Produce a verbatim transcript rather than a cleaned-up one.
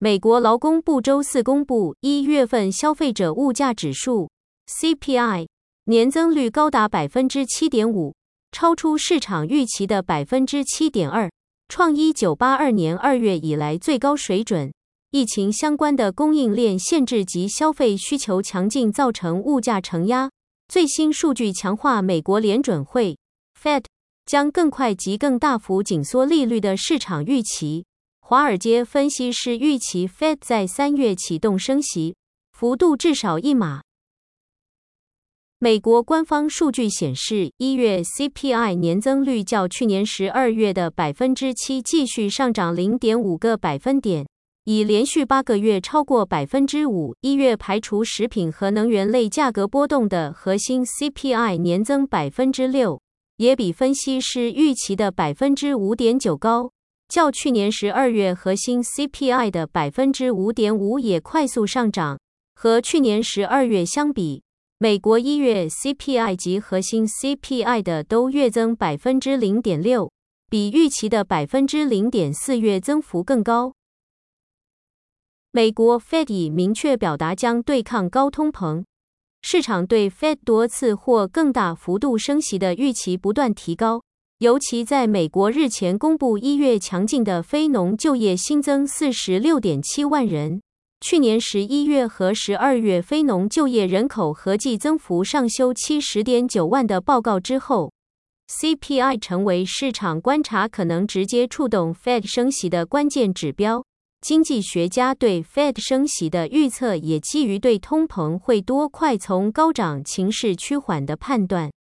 美国劳工部周四公布一月份消费者物价指数 C P I 年增率高达 百分之七点五， 超出市场预期的 百分之七点二， 创一九八二年二月以来最高水准。疫情相关的供应链限制及消费需求强劲造成物价承压。最新数据强化美国联准会 Fed 将更快及更大幅紧缩利率的市场预期。华尔街分析师预期 Fed 在三月启动升息，幅度至少一码。美国官方数据显示，一月 C P I 年增率较去年十二月的 百分之七 继续上涨 零点五 个百分点，已连续八个月超过 百分之五。一月排除食品和能源类价格波动的核心 C P I 年增 百分之六， 也比分析师预期的 百分之五点九 高。较去年十二月核心 C P I 的 百分之五点五 也快速上涨。和去年十二月相比，美国一月 C P I 及核心 C P I 的都月增 百分之零点六， 比预期的 百分之零点四 月增幅更高。美国 Fed 已明确表达将对抗高通膨，市场对 Fed 多次或更大幅度升息的预期不断提高。尤其在美国日前公布一月强劲的非农就业新增 四十六点七万人，去年十一月和十二月非农就业人口合计增幅上修 七十点九万的报告之后， C P I 成为市场观察可能直接触动 Fed 升息的关键指标。经济学家对 Fed 升息的预测也基于对通膨会多快从高涨情势趋缓的判断。